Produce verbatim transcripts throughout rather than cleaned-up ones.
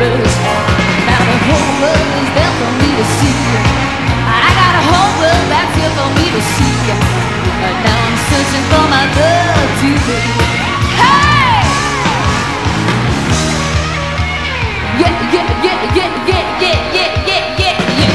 neighbors. Now the whole world is there for me to see. I got a whole world that's here for me to see. And now I'm searching for my love to be. Hey! Yeah, yeah, yeah, yeah, yeah, yeah, yeah, yeah, yeah, yeah.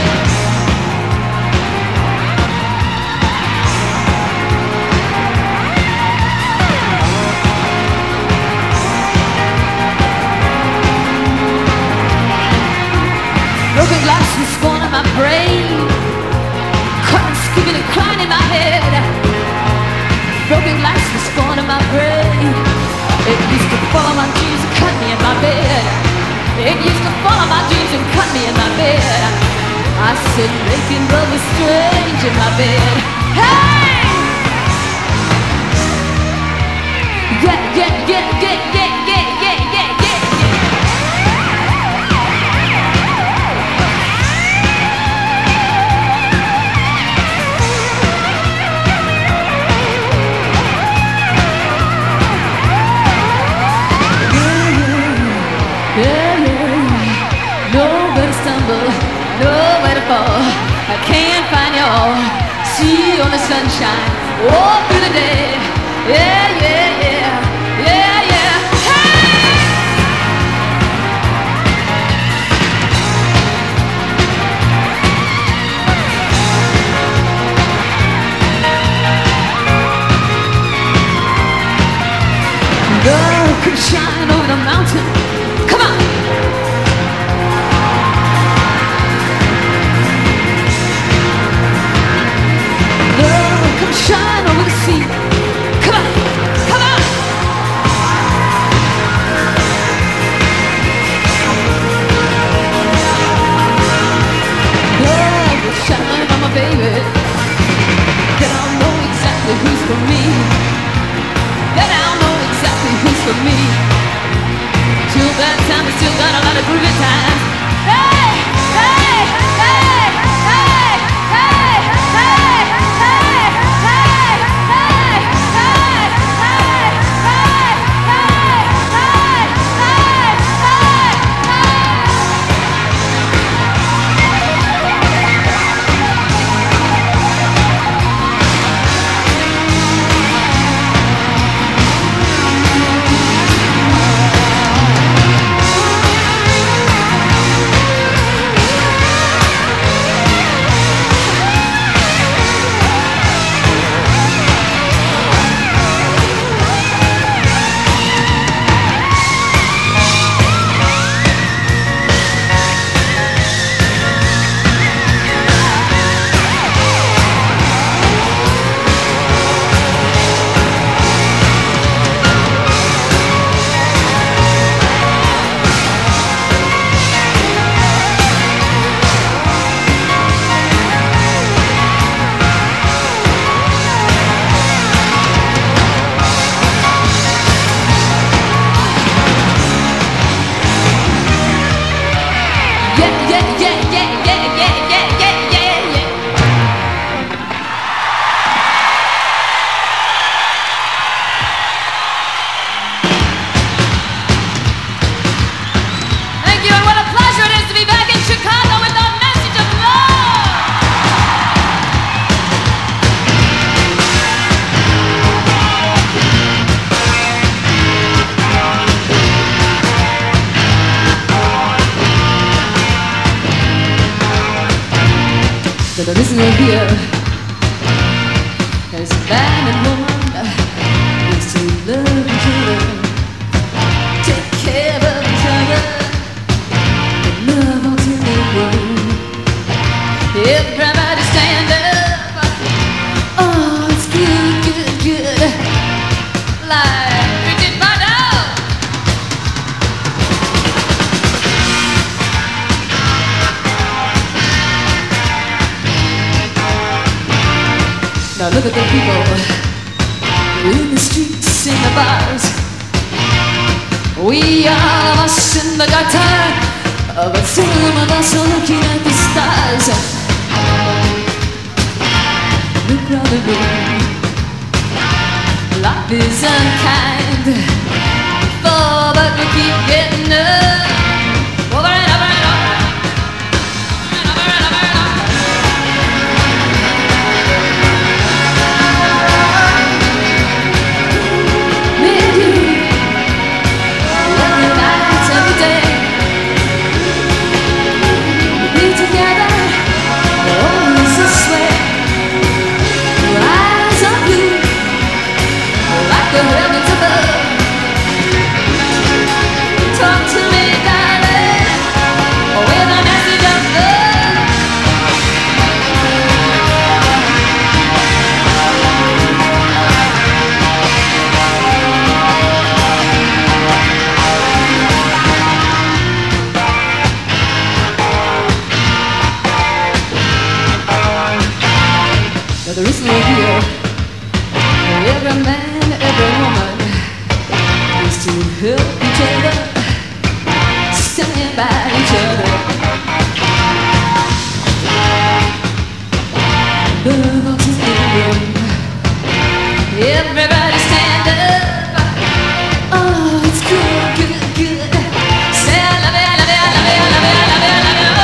Broken glass was scorn in my brain, crying, skipping and crying in my head. Broken glass was scorn in my brain. It used to follow my dreams and cut me in my bed. It used to follow my dreams and cut me in my bed. I said making love was strange in my bed. Hey! Yeah, yeah, yeah, yeah, yeah, yeah, yeah, yeah, yeah. Yeah, yeah, nowhere to stumble, nowhere to fall. I can't find y'all. See on the sunshine, all through the day. Yeah, yeah, yeah, yeah, yeah. Hey! Love could shine over the mountain. Come on! Love, come shine over the sea. Come on! Come on! Love will shine on my baby. Then I'll know exactly who's for me. Then I'll know exactly who's for me. Till that time, we still got a lot of groovy time. Hey, hey, hey, hey, hey, hey, hey, hey, hey, hey, hey, hey, hey, hey, But listen here, there's a man and woman used to love each other, take care of each other, and love until they grow. Everybody stand up, oh it's good, good, good, like Bridget Bardot. Now look at the people in the streets, in the bars. We are us in the gutter, but some of us are looking at the stars. Look round the room, life is unkind. Oh, but we keep getting up. Oh, each other, standing by each other. The voices in the room, everybody stand up. Oh, it's good, good, good. Say I love you, I love you, I love you, I love you, I love you, I love you.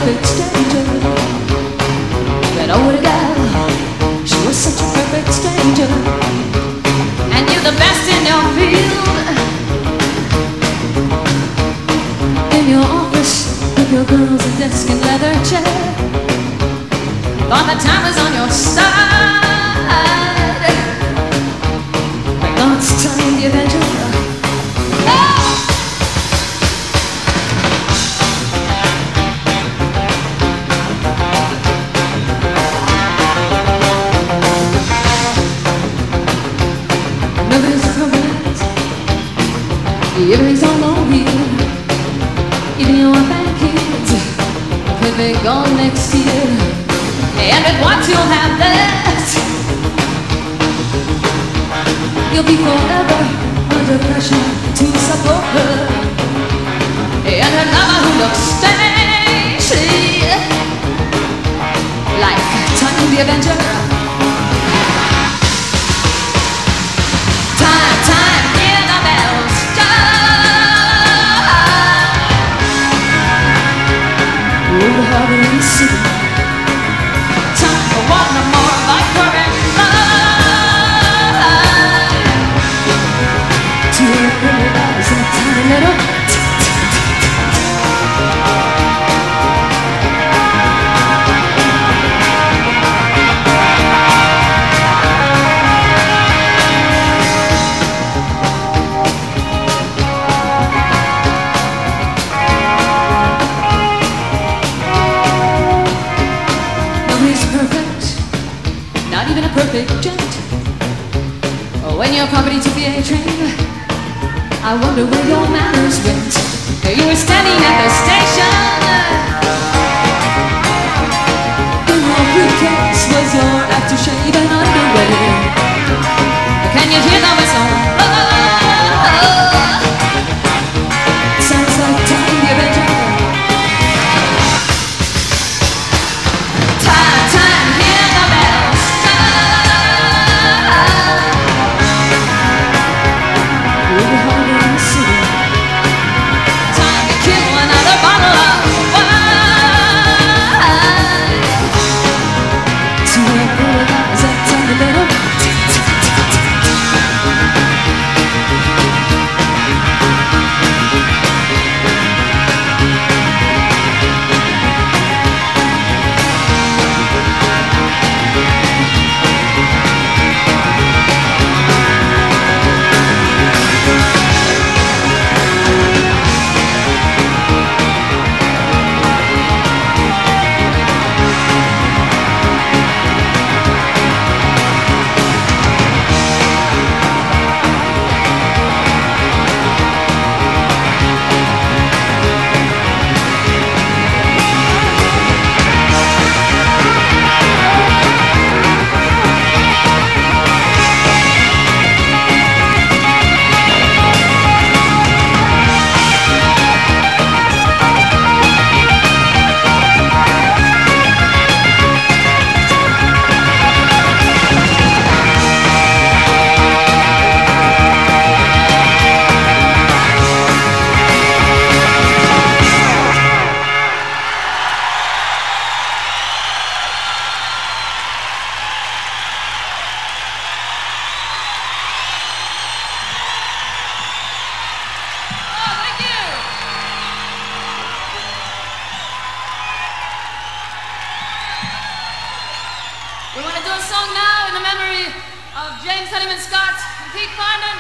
perfect stranger. But oh, what a girl, she was such a perfect stranger. And you're the best in your field. In your office, with your girls, a desk and leather chair. Thought that time was on your side. But now it's time the Avenger. Everything's on the wheel. Even your bank kids could be gone next year. And with what you'll have left, you'll be forever under pressure to support her and her lover who looks strangely like Time the Avenger. Time, time, hear the bells. Over Harbour and City. Time for one more like perfect love. To everybody's a tiny little. Perfect gent. When your property took the A train, I wonder where your manners went. You were standing at the station. In your briefcase was your aftershave and underwear. Can you hear the whistle? Oh, oh, oh. Sounds like Time the Avenger. Time, time, hear the bells. We want to do a song now in the memory of James Honeyman Scott and Pete Farnan.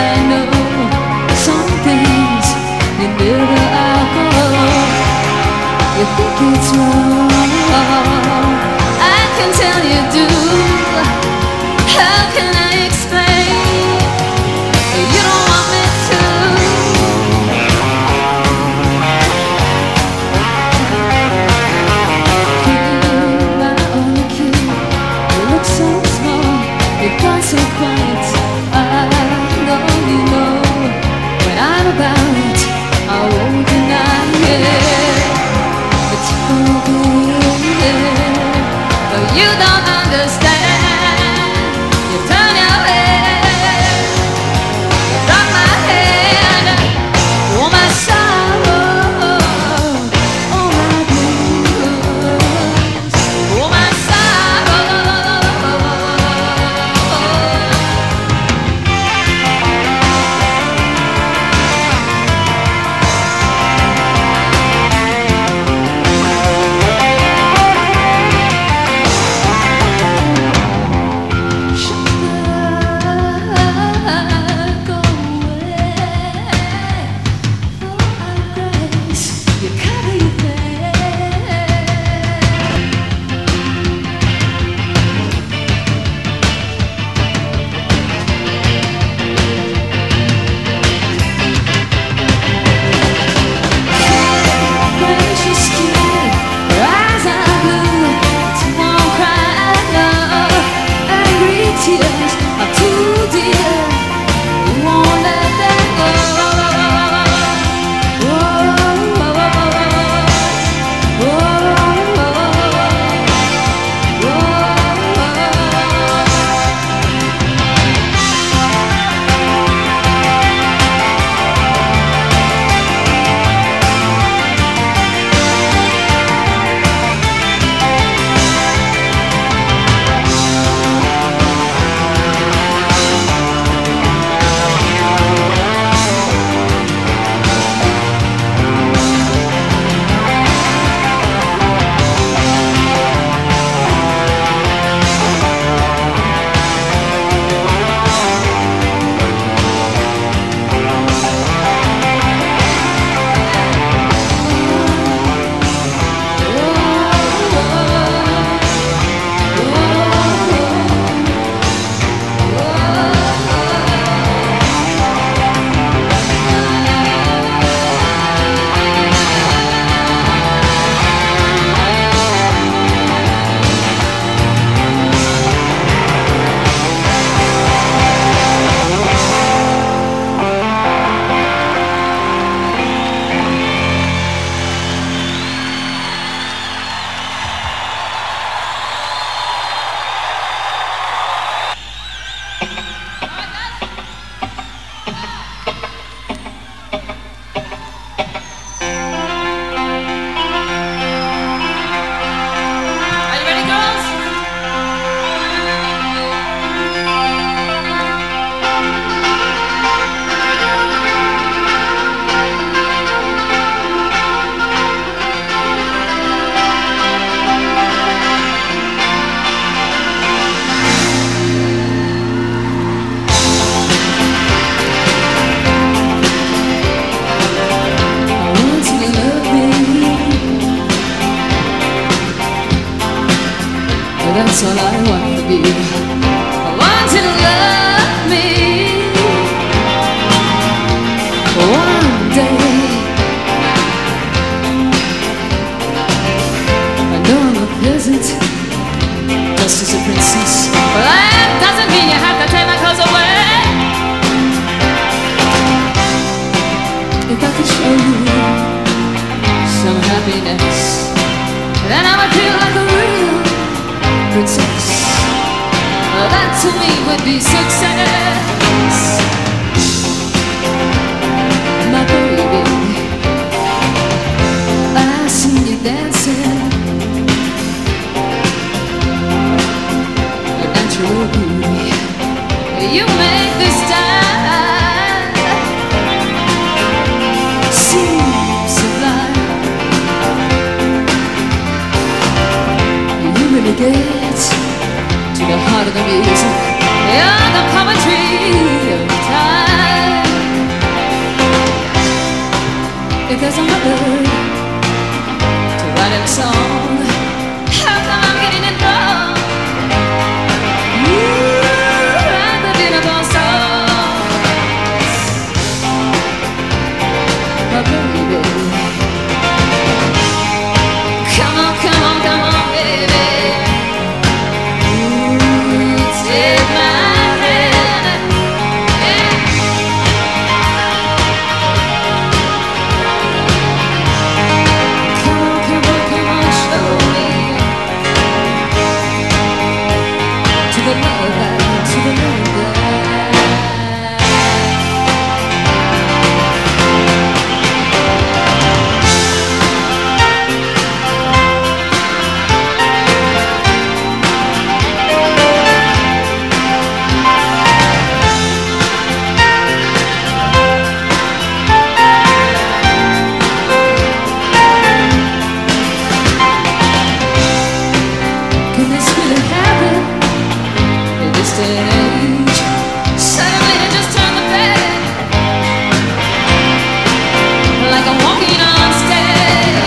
Bitter alcohol so quiet. I know you know what I'm about. I won't deny it. But you don't understand. You turn your head from my head. Oh my sorrow, oh my blues, oh my sorrow. That's all I want to be. I want you to love me one day. I know I'm a peasant, just as a princess. But that doesn't mean you have to take my clothes away. If I could show you some happiness, then I would feel like a real princess. Well, that to me would be success. My baby, I see you dancing, a natural beauty. You make this time seem sublime. You really get to the heart of the music. You're the poetry of time. If there's a bird to write a song, how come I'm getting it wrong? You write the beautiful songs, my baby. Come on, come on, come on, baby. Ooh, take page. Suddenly I just turned the page, like I'm walking on stage.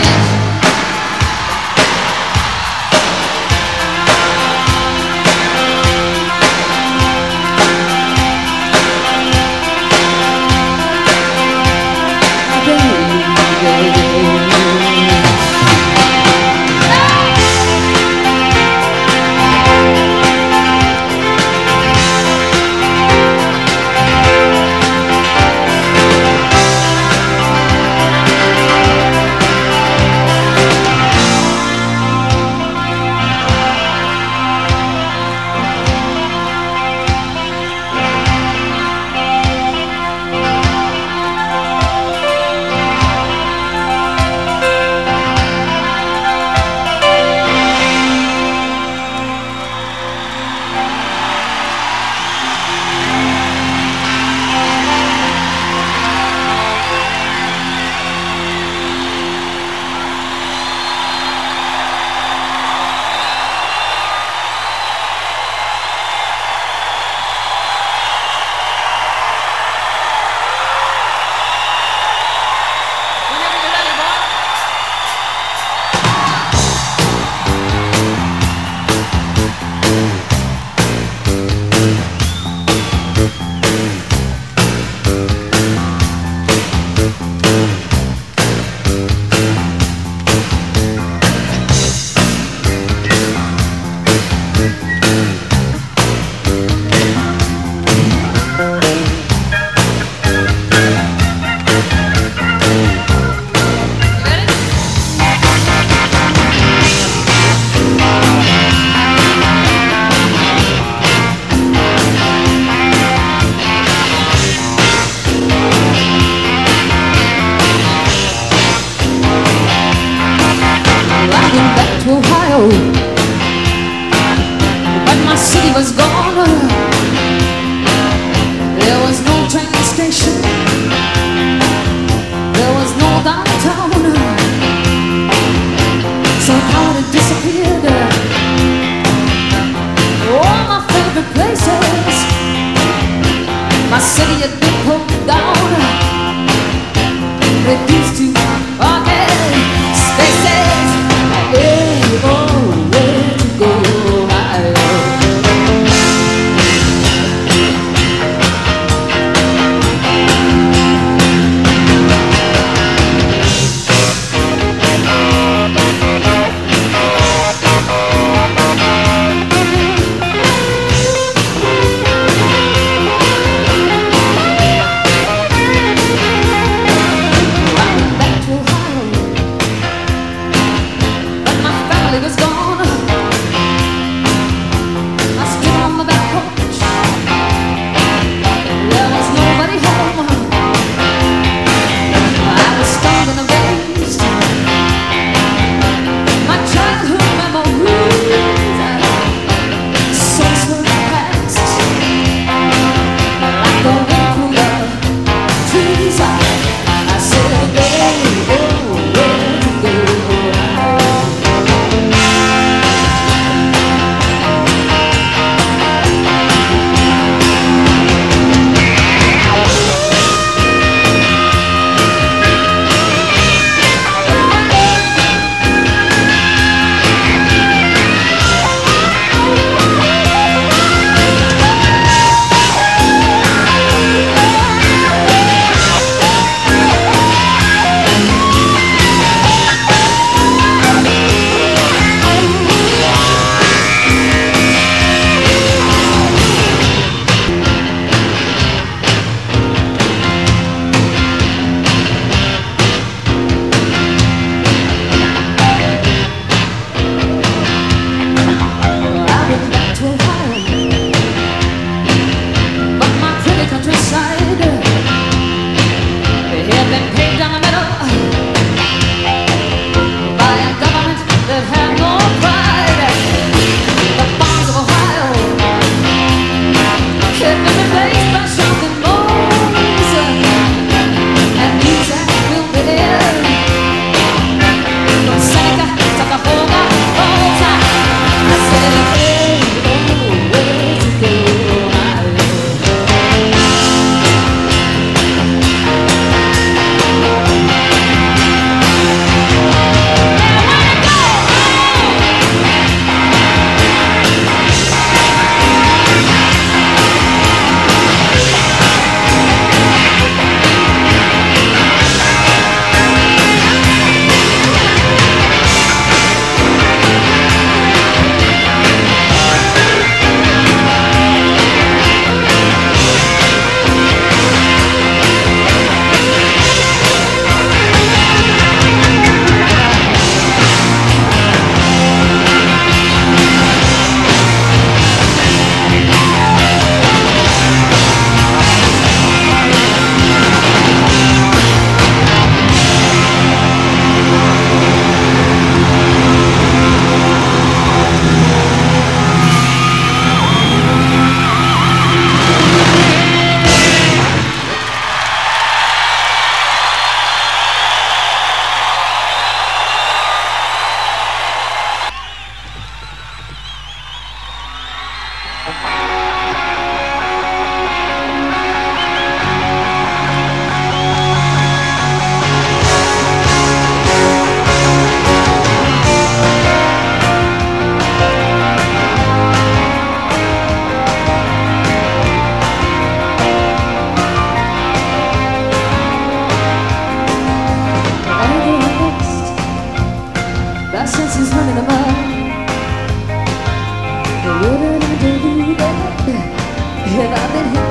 Ohio, but my city was gone. There was no train station, there was no downtown. Somehow it disappeared. All my favorite places, my city had been put down, reduced to parking spaces. Yeah, oh, where to go, I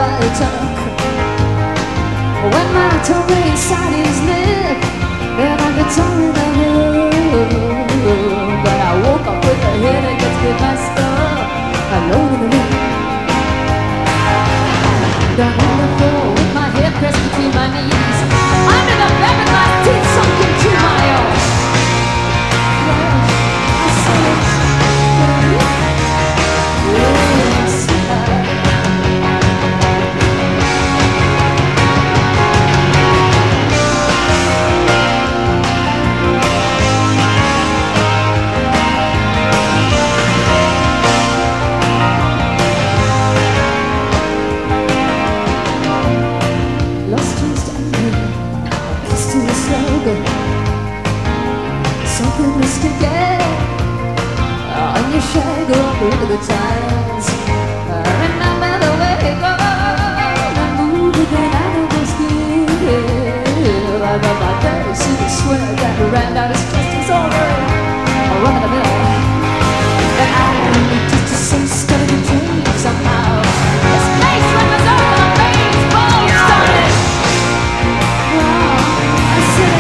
everybody talk. When my tongue inside his lip, then I could tell me the but I woke up with a headache that's been messed up. Alone in the room, down on the floor with my head pressed between my knees, under the bed with my teeth sunk into my arms. I said, yes, something mistaken on your shag up over the times. I remember the way it goes and move again out of my skin. I got my very secret sweat that ran down his chest. It's all right, I'll run in the middle. And I just to say study the dream somehow. This place remembers all my veins, bones started. I said,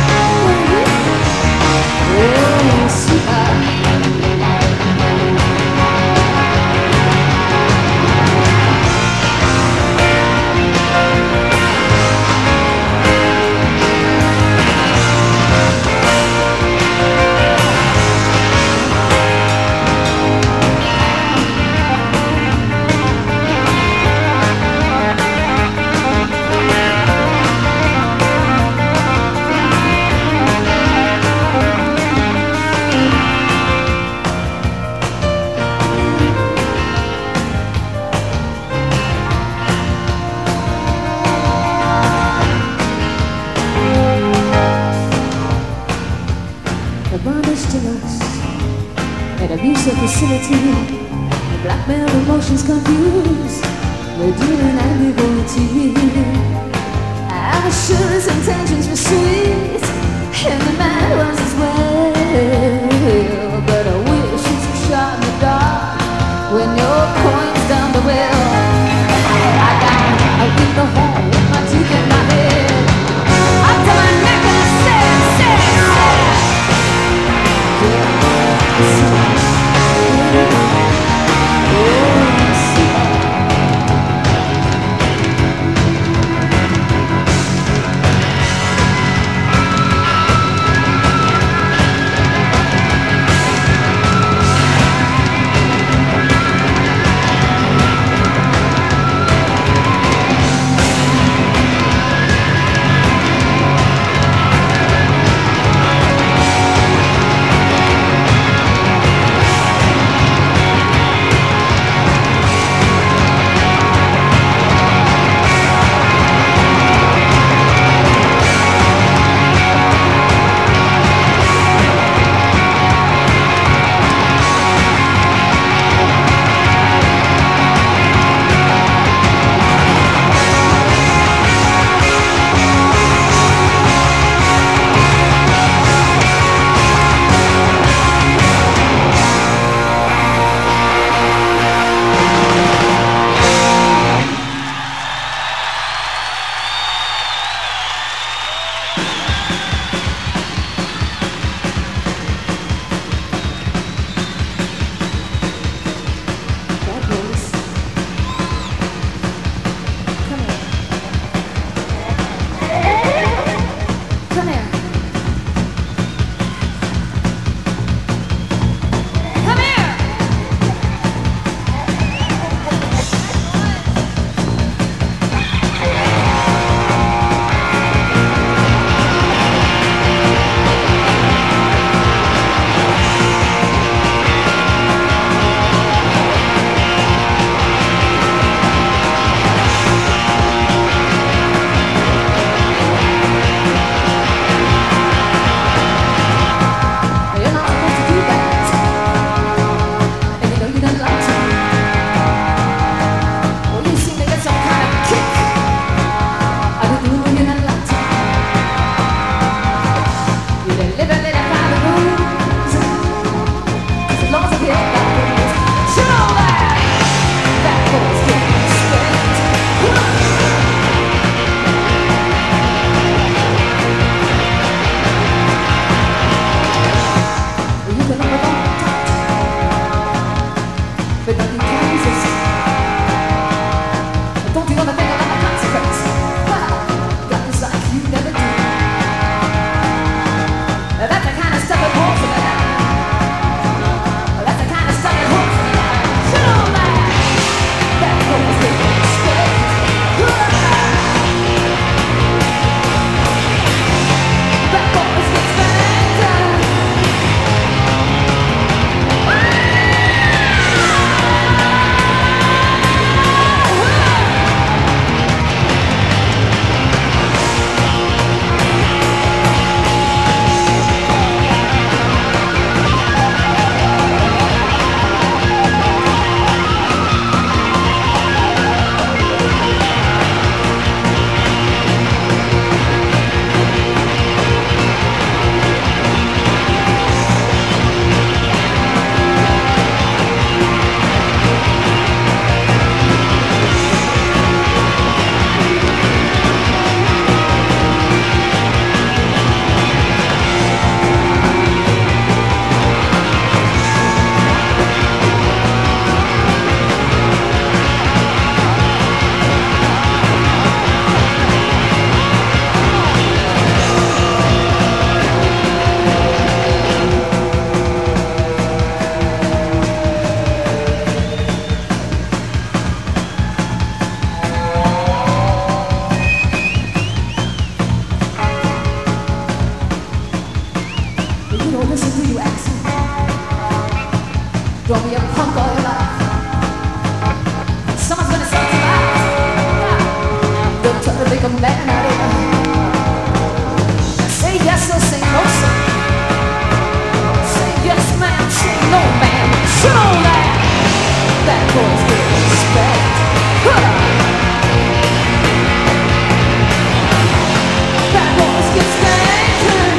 abusive facility, the blackmail emotions confused, we're dealing ambiguity. I'm sure his intentions were sweet, and the man was as well. But I wish he's a shot in the dark when your coin's down the well. I got I in the home with my teeth in my head, up to my neck and I said, said, said, yeah. man out of say yes or say no, sir. Say yes, ma'am, say no, ma'am. Show that that boy's get respect. Huh. That boy's get spanked.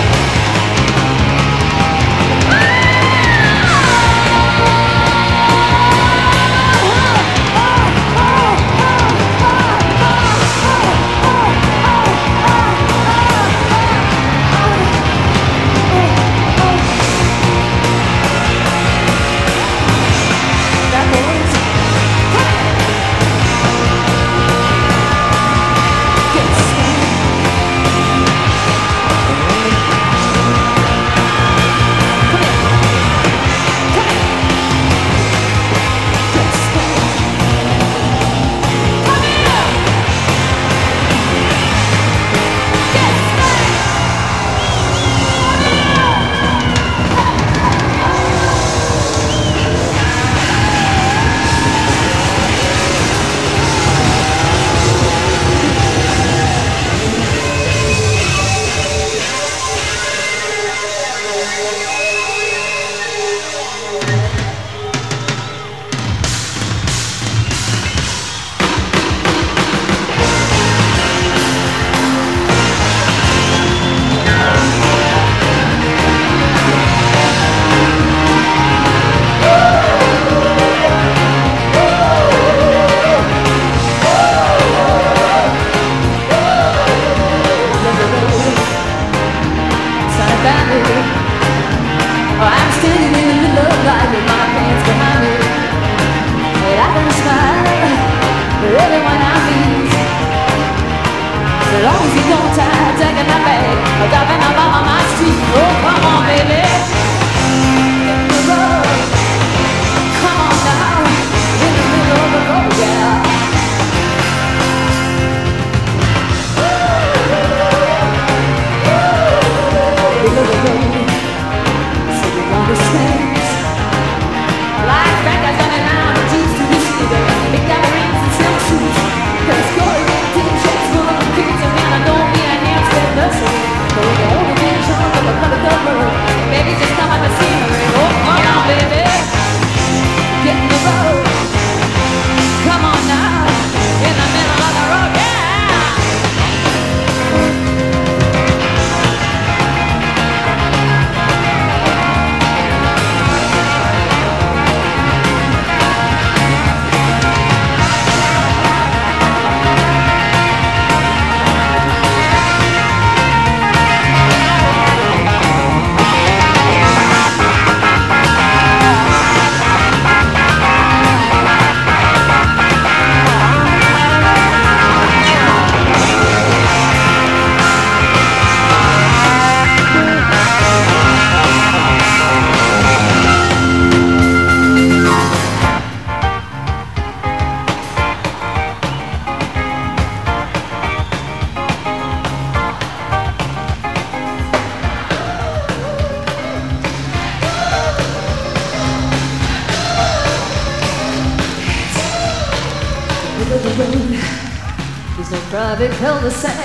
Private cul-de-sac.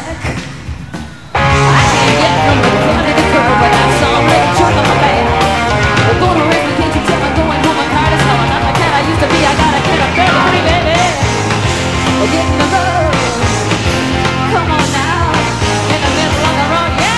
I can't get from the front to the curb without some little truck on my back. We're going to race me, can't you tell me going home? I'm tired as hell. I'm not the cat I used to be. I gotta get up fairly pretty, baby. We're getting the road. Come on now, in the middle of the road, yeah.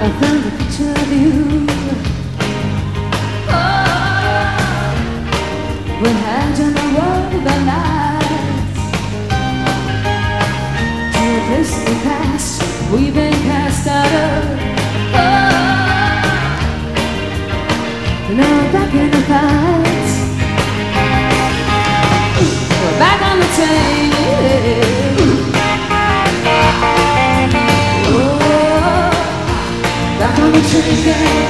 I found a picture of you. Oh, we had on the road the nights to a place in the past we've been cast out of. Oh, now we're back in the fights. We're back on the train. Back on the train again.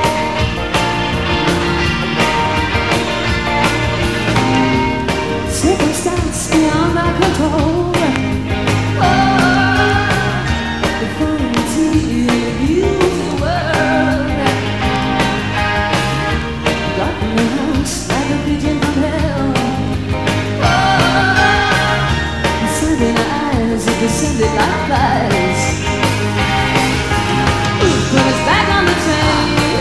Circumstance beyond my control. Oh, the frontier views the world. Got in the house like a pigeon from hell. Oh, descending eyes that descended like flies. Put us back on the train.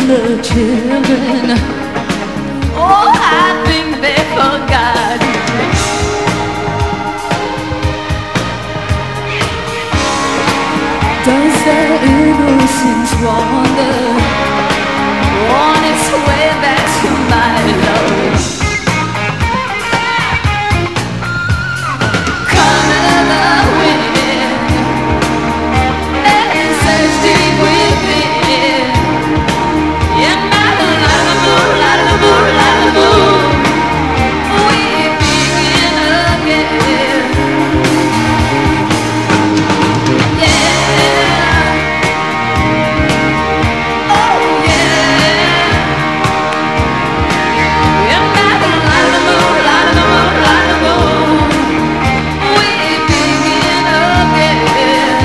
the children. Oh, I think they forgot. Does their innocence wander on its way back to my love? Come in love with it and search deep within. And by the light of the moon, light of the moon, light of the moon, we begin again. Yeah. Oh yeah. And by the light of the moon, light of the moon, light of the moon, we begin again.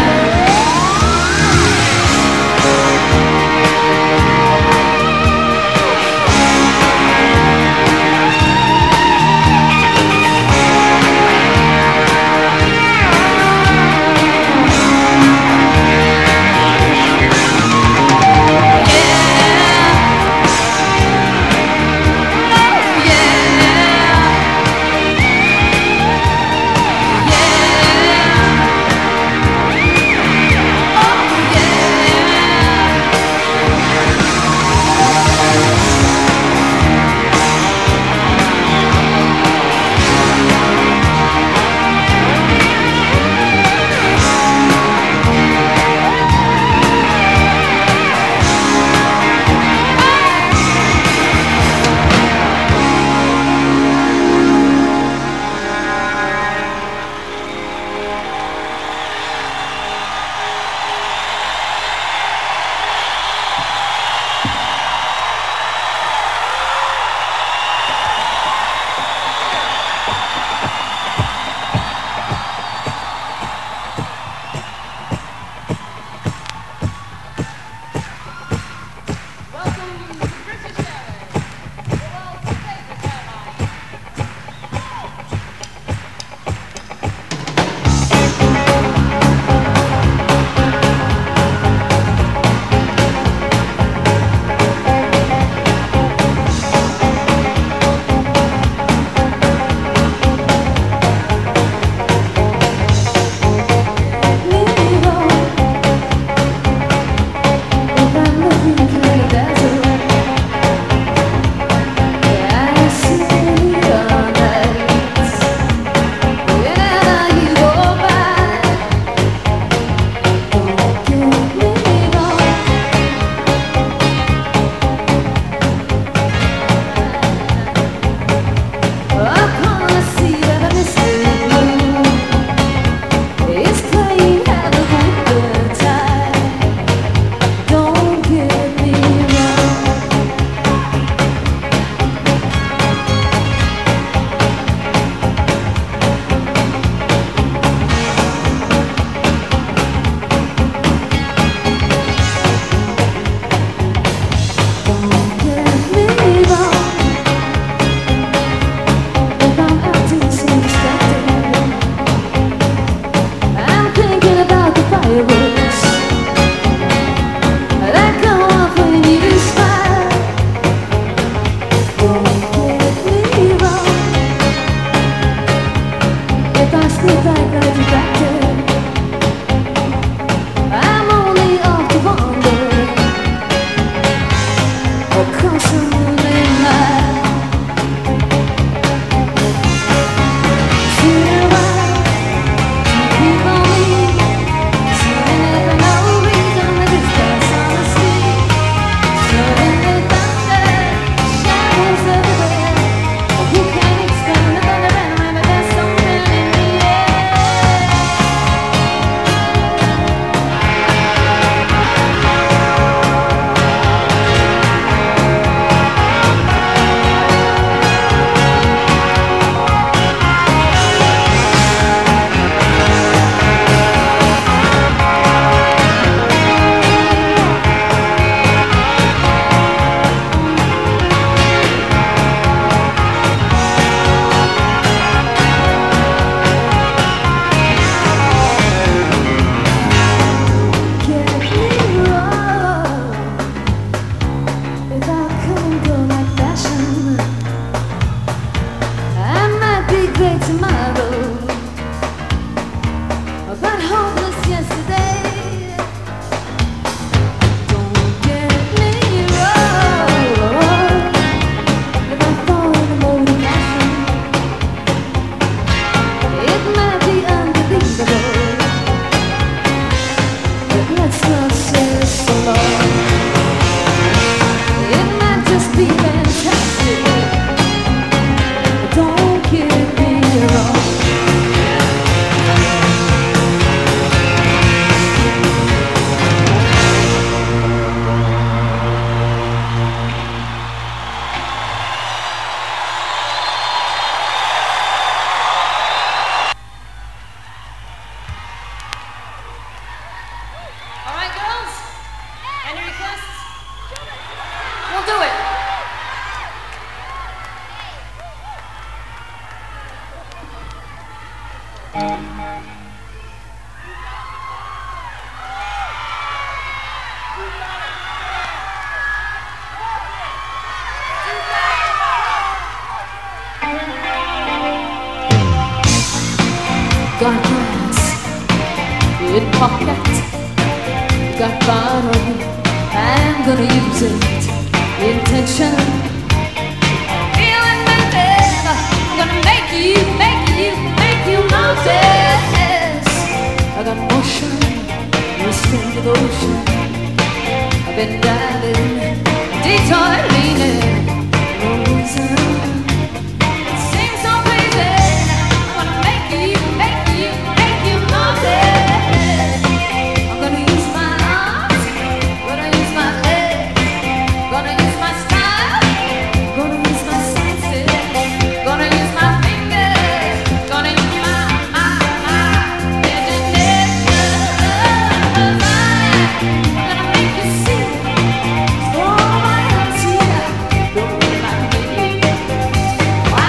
Got glass in pocket, got bottle, I'm gonna use it. Intention, feeling mental, I'm gonna make you, make you, make you notice. I got motion, restrained devotion. I've been diving, detour leaning, no reason. It seems so crazy. I'm gonna make you, make you, make you notice. I'm gonna use my arms, gonna use my legs, gonna use my style, gonna use my senses, gonna use my fingers, gonna use my, my, my imagination. I'm gonna make you see. Oh, my heart's here. Don't be like me. Why?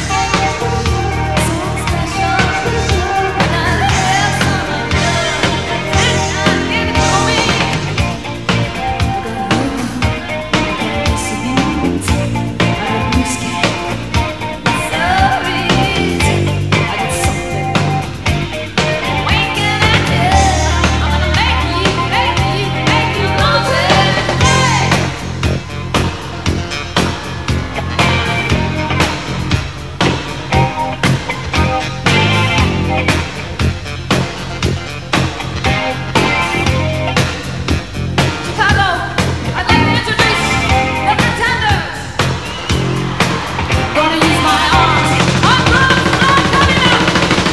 So special. And I have some of your attention. Give it to me. Chicago, I'd like to introduce the Pretenders. Gonna use my arms. I'm close, I'm coming out.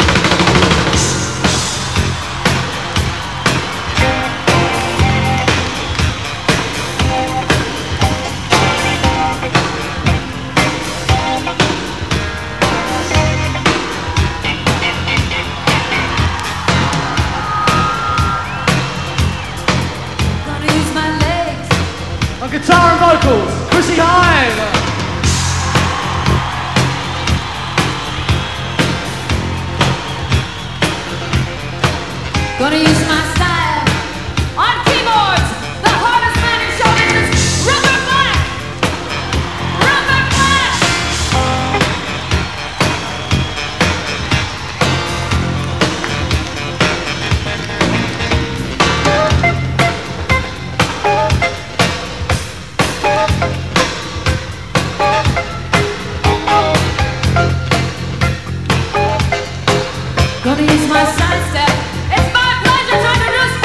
Gonna use my legs. On guitar and vocals, Chrissy Hine. Gonna use my style. On keyboards, the hardest man in show business, Rupert Black. Rupert Black. Gonna use my sidestep. It's my pleasure to introduce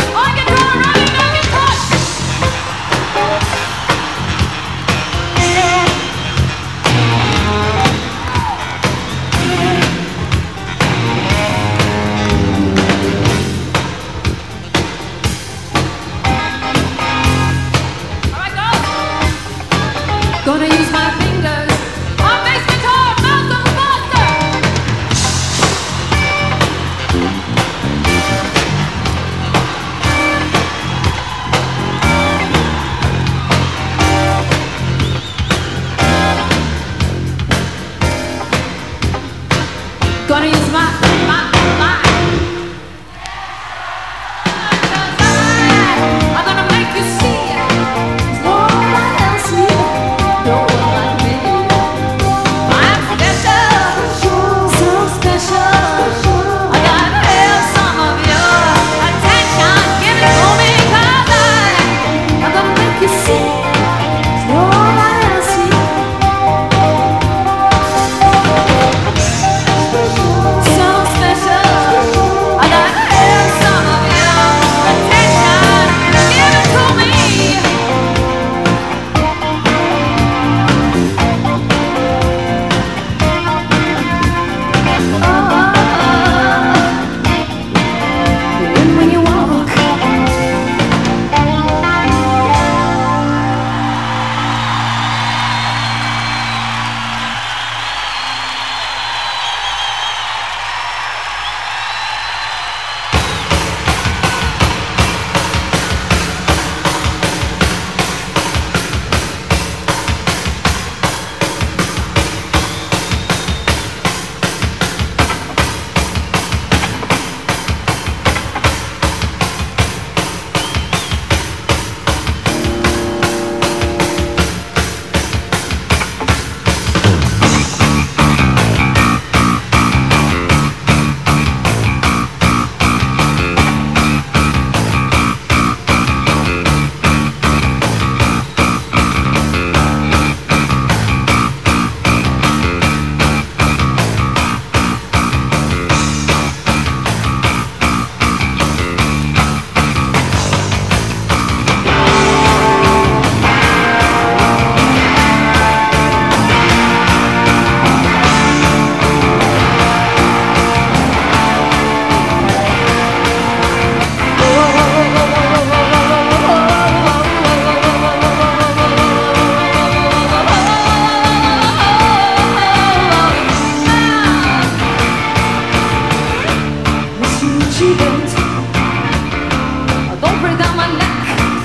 cheated. Don't break down my neck.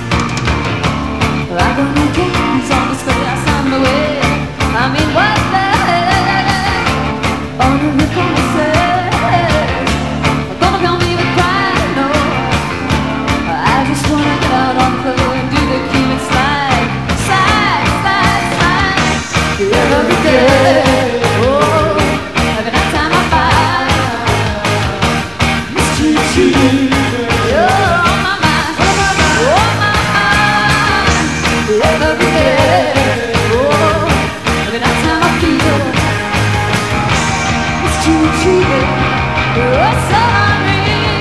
I got no games on display. I signed my way. I mean, what the heck? Oh, no, you're gonna say, don't come me with pride, no. I just wanna get out on the floor and do the Cuban slide, slide, slide, slide. Every day, oh, every night time I find, mistreat you. You're on my mind, on my mind. Every day, oh, every night time I feel mistreated. You're sorry.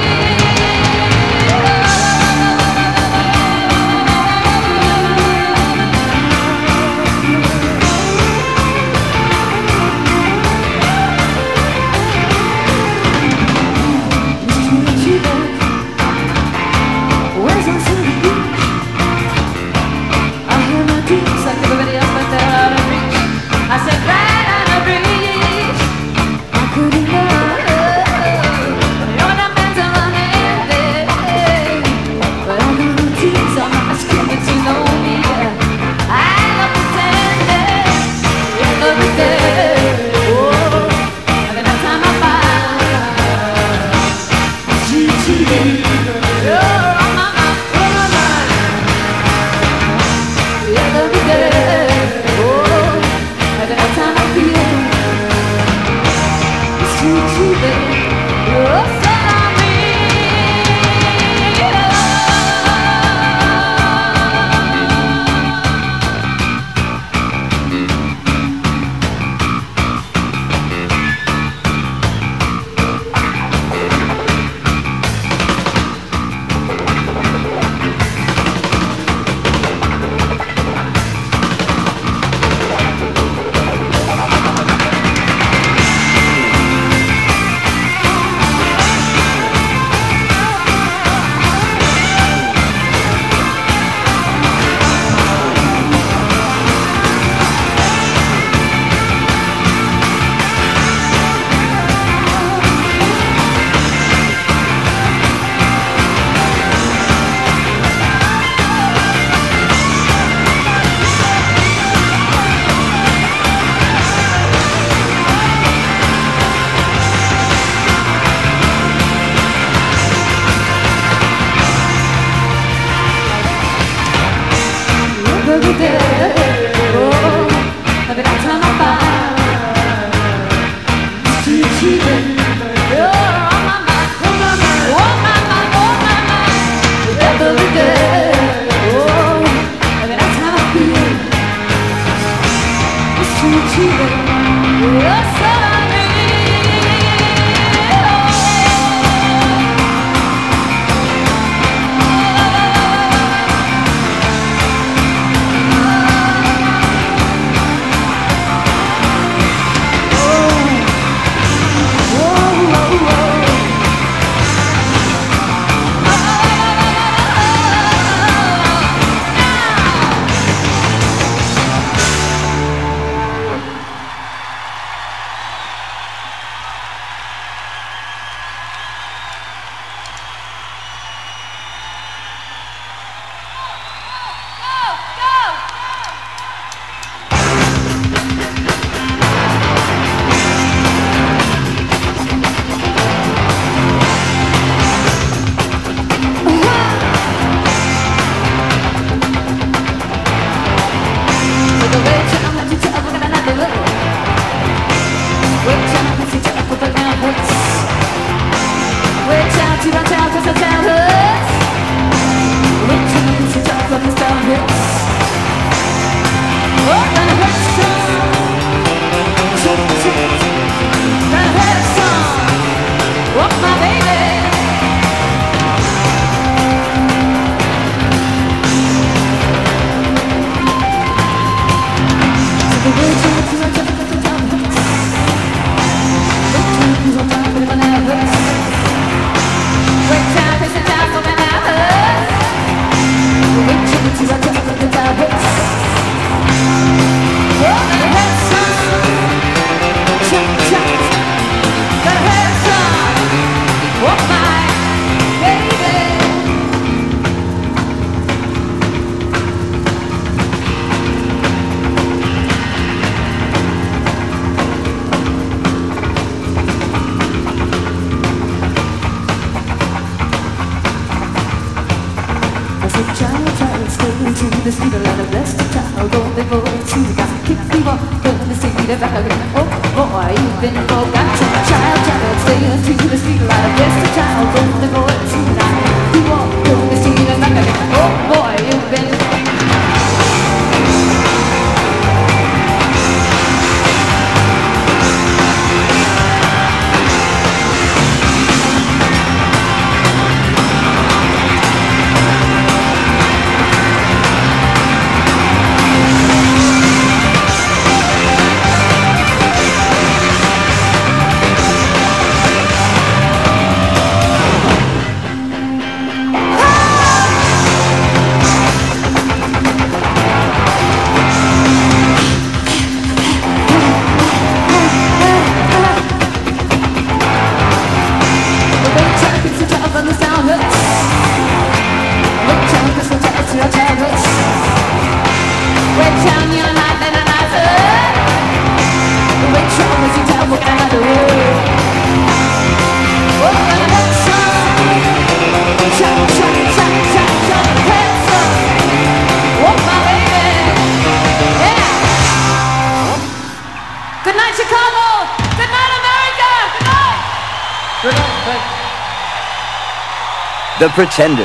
Where's my city beach? I hear my dreams like everybody else, but they're out of reach. I said right out of reach. I couldn't know. You're the the street, a lot of blessed child, golden voice, you got to kick people, turn the street back again. Oh boy, you've been forgotten, child, child, stay to the street, a lot of blessed child, golden voice, you got to kick people, turn the street back again. Oh boy, you've been The Pretenders.